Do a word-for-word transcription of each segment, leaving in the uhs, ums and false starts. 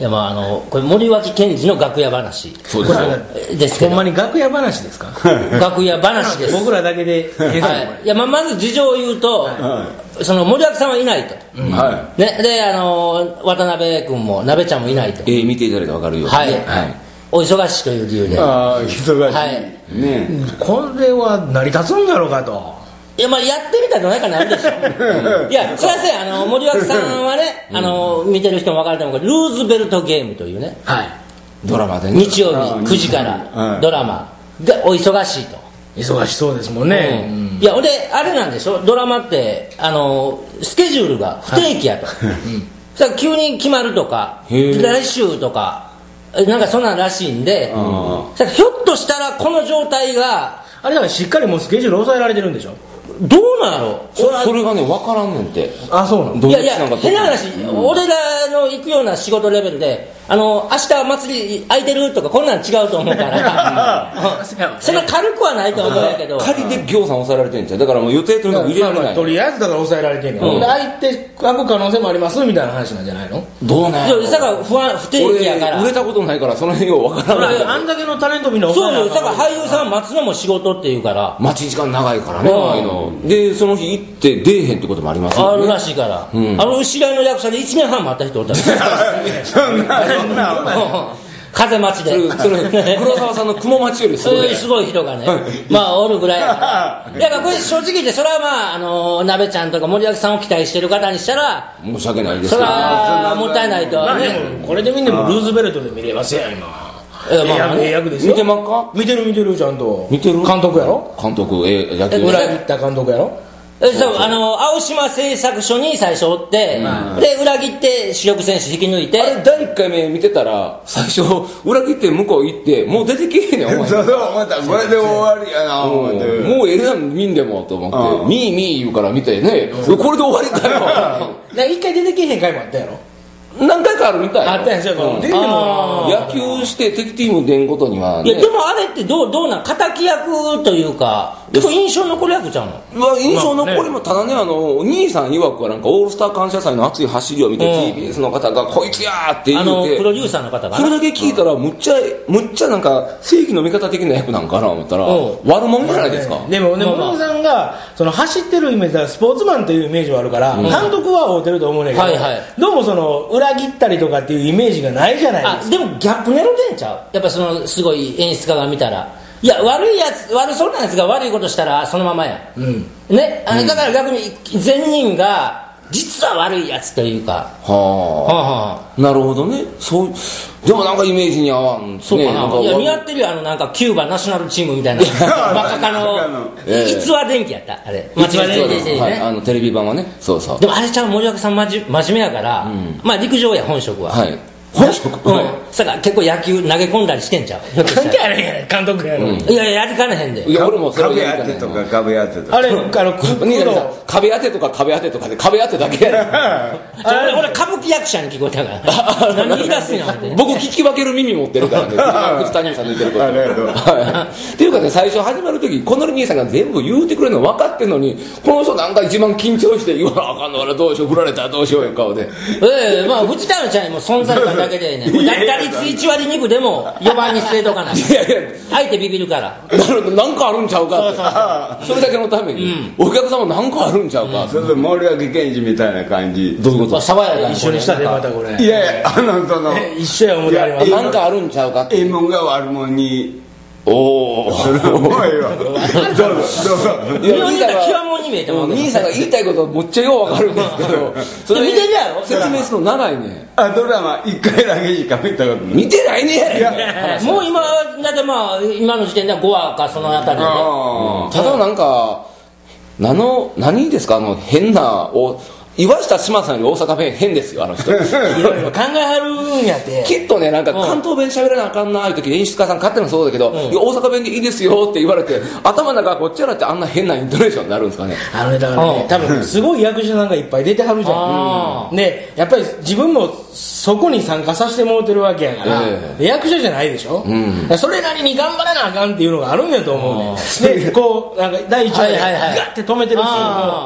いやまああのこれ森脇健児の楽屋話そうですですけど、 ほんまに楽屋話ですか？ 楽屋話です。 僕らだけで、 はい、いやまあまず事情を言うと、はい、その森脇さんはいないと、うん、はいね、であの渡辺君も鍋ちゃんもいないと、 えー、見ていただいて分かるように、 はいはい、お忙しいという理由で、 ああ忙しい、 はいね、これは成り立つんだろうかと。 いやまあやってみたらどないかなるでしょいやそれはせあの森脇さんはね、あの見てる人も分かると思うけどルーズベルトゲームというね、はい、 ドラマで、ね、 日曜日くじからドラマがお忙しいと。 忙しそうですもんね、 うんうん、いや俺あれなんでしょ、ドラマってあのスケジュールが不定期やと、はいうん、急に決まるとか来週とかなんかそんなんらしいんで、ひょっとしたらこの状態があれだからしっかりもうスケジュール抑えられてるんでしょ。 どうなんやろそれそれがね分からんねんって。 あそうなの。 いやいや変な話、うん、俺らの行くような仕事レベルであの明日祭り空いてるとかこんなん違うと思うからそんな軽くはないと思うんやけど仮でぎょうさん抑えられてるんちゃう。だからもう予定というのも入れられない、まあ、 とりあえずだから抑えられてんねん、うん、で空いて開く可能性もありますみたいな話なんじゃないの。 どうなんやろ。 だから不安不定期やから俺売れたことないからその辺よう分からない。 あんだけのタレントみんな抑えられる。そうよ。だから俳優さん待つのも仕事っていうから待ち時間長いからね、ああいうのでその日行って出えへんってこともありますよね。 あるらしいから、うん、あの知り合いの役者でいちねんはん待った人おったそんなそんな風待ちでそれそれ黒沢さんの雲待ちよりすごいすごい人がねまあおるぐらいやからいやこれ正直言ってそれはまああの鍋ちゃんとか森脇さんを期待してる方にしたら申し訳ないですけどそれはもったいないと、ね、 まあでもこれで見んでもルーズベルトで見れますやん今。 えーまあええ役ですよ。 見てまっか。 見てる見てるちゃんと見てる。 監督やろ。 監督えー、野球裏切った監督やろ。 えそうあの青島製作所に最初おって、うん、で裏切って主力選手引き抜いてあれだいいっかいめ見てたら最初裏切って向こう行ってもう出てけへんねんお前そうそうまたこれで終わりやなもうもうええな見んでもと思ってミーミー言うから見てねこれで終わりかよ一回出てけへん回もあったやろ。 何回かあるみたいあったんですよ、うん、出ても野球して敵チーム出んことには、ね、 いやでもあれってどうどうなん敵役というか結構印象残る役ちゃうの。 まあ、印象残りもただねあのお兄さん曰くはなんかオールスター感謝祭の熱い走りを見て、うん、ティービーエス の方がこいつやーって言うてあのプロデューサーの方がそれだけ聞いたらむっちゃむっちゃなんか正義の味方的な役なんかな思ったら、うん、悪者じゃないですか、 まあね、でもね森尾さんがその走ってるイメージだスポーツマンというイメージはあるから、うん、監督は合うてると思うねんけど、はいはい、どうもその裏切ったりとかっていうイメージがないじゃないですか。 あでもギャップ狙ってんちゃうやっぱそのすごい演出家が見たらいや悪いやつ悪そうなやつが悪いことしたらそのままや、うんね、あだから逆に善人が実は悪いやつというかはあ、 はあ、なるほどね。そうでもなんかイメージに合わんですね。 そうかないや似合ってるよあのなんかキューバナショナルチームみたいなバカかの逸話電気やったあれ間違えてね、はい、あのテレビ版はねそうそうでもあれちゃん森脇さん真面目やから、うん、まあ陸上や本職ははい本職うん、だから結構野球投げ込んだりしてんちゃう関係あるんやね監督やろ、うん、 いやいややりかねへんでいや俺もそれ壁当てとか壁当てとかあれあの壁当てとか壁当てとかで壁当てだけやね俺俺歌舞伎役者に聞こえたから何言い出すんやん僕聞き分ける耳持ってるからね藤谷さんの言ってることっていうかね最初始まる時この兄さんが全部言うてくれるの分かってんのにこの人なんか一番緊張して言わなあかんの俺どうしよう振られたらどうしようよ顔でええまあ藤谷ちゃんにも存在感だけでね打率いちわりにぶでもよばんに据えとかないいやいや相手ビビるからなんかあるんちゃうかってそれだけのために、うん、お客さんもなんかあるんちゃうか、うん、 そうそう森脇健児みたいな感じどういうこと爽やか一緒にしたでまたこれいやいやあのその一緒や思ってありますなんかあるんちゃうかってええもんが悪者におおそれは重いわどうぞどうぞいや兄さんが極もに見えても兄さんが言いたいことむっちゃよう分かるんですけどそれ見てるやろ説明するの長いねあドラマいっかいだけしか見たことない見てないねやもう今だってまあ今の時点ではごわかそのあたりで、ね、 ただなんか何の何ですかあの変なお岩下志麻さんより大阪弁変ですよあの人いろいろ考えはるんやってきっとねなんか関東弁喋らなあかんなあいう時演出家さん勝手もそうだけど、うん、いや大阪弁でいいですよって言われて頭の中こっちらってあんな変なイントネーションになるんですかねあのねだからね多分すごい役者さんがいっぱい出てはるじゃん、うん、でやっぱり自分もそこに参加させてもらってるわけやから、えー、役者じゃないでしょ、うん、それなりに頑張らなあかんっていうのがあるんやと思うねでこうなんか第一話でガッて止めてるシーンも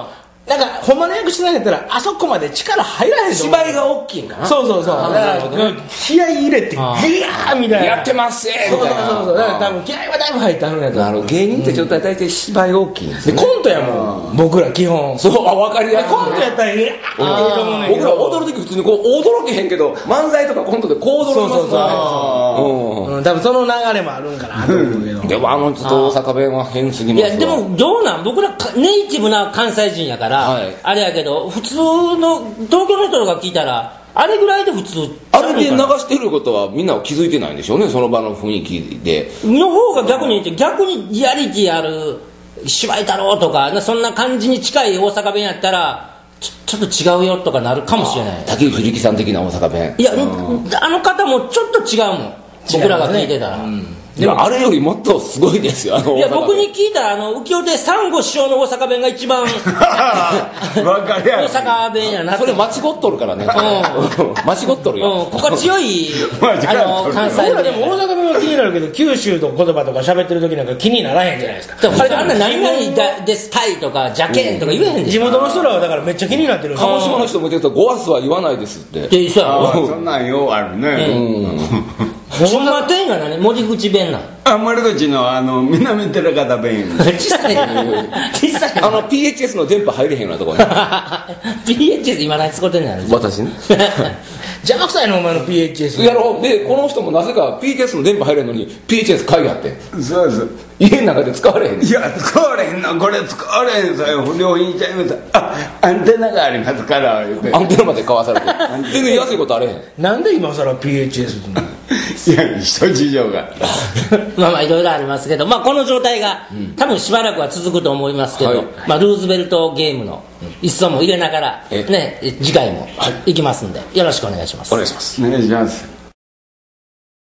なんかほんまの役者さんやったらあそこまで力入らへんと思う。 芝居が大きいんかな。 そうそうそう。だから気合い入れてギャーみたいなやってますみたいな。 そうそうそう。だから多分気合いはだいぶ入ってはるんやと思う。 なるほど。芸人ってちょっと大体芝居大きいんですね。 でコントやもん僕ら基本。 そう、あ、分かりやすい。 コントやったらいい僕ら踊る時普通にこう驚けへんけど漫才とかコントでこう踊りますもんね。 そうそうそう。多分その流れもあるんかなと思うけど。 でもあのちょっと大阪弁は変すぎますわ。 いやでもどうなん、僕らネイティブな関西人やから、はい、あれやけど普通の東京の人が聞いたらあれぐらいで普通あれで流してることはみんなは気づいてないんでしょうね、その場の雰囲気での方が逆に言って逆にリアリティある芝居太郎とかそんな感じに近い大阪弁やったらちょ, ちょっと違うよとかなるかもしれない。 竹内力さん的な大阪弁、 いやあの方もちょっと違うもん、僕らが聞いてたら、 でもあれよりもっとすごいですよ。あのいや僕に聞いたらあの浮世でサンゴ師匠の大阪弁が一番大阪弁やな。 それ間違っとるからね、うん、間違っとるよ、 うん、心地よいあの関西弁。 でも大阪弁は気になるけど九州の言葉とか喋ってる時なんか気にならへんじゃないですか。 あれあんな何々だですたいとかじゃけんとか言えへんで、 地元の人らはだからめっちゃ気になってる。 鹿児島の人も言ってるとごわすは言わないですってでそうやそんなんようあるね、うんほんま店が何文字口弁なんあ森口のあの南寺方弁小さい小さいあの ピーエイチエス の電波入れへんようなところピーエイチエス 今何使ってんのやろ私ね邪魔くさいのお前の ピーエイチエスやろう。でこの人もなぜか ピーエイチエス の電波入れんのに ピーエイチエス 買いやってそうです家の中で使われへん。 いや使われへんのこれ使われへんさよ不良品ちゃいましたあアンテナがありますから言うてアンテナまで買わされて全然安いことあれへん。 なんで今更 ピーエイチエス っていや人事情がまあまあいろいろありますけど、まあ、この状態が、うん、多分しばらくは続くと思いますけど、はい、まあ、ルーズベルトゲームの一層も入れながら、ね、次回も行きますんでよろしくお願いします。 お願いします。 お願いします。